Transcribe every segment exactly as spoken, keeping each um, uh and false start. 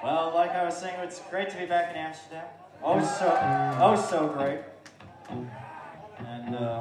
Well, like I was saying, it's great to be back in Amsterdam. Oh, so, oh, so great. And, uh...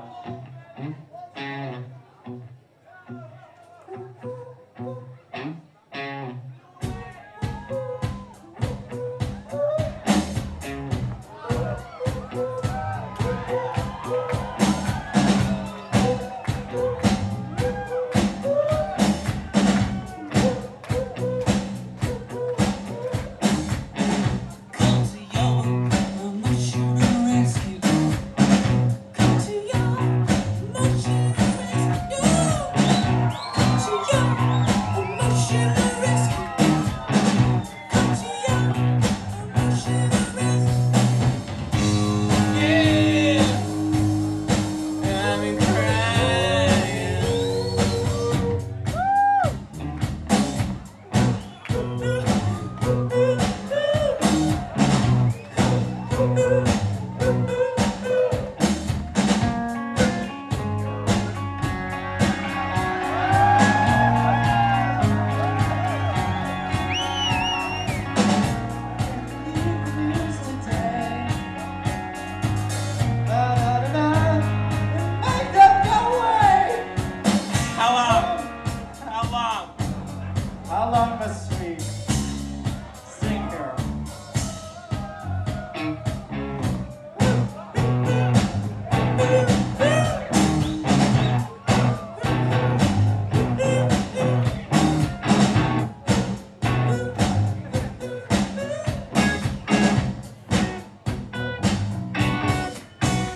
How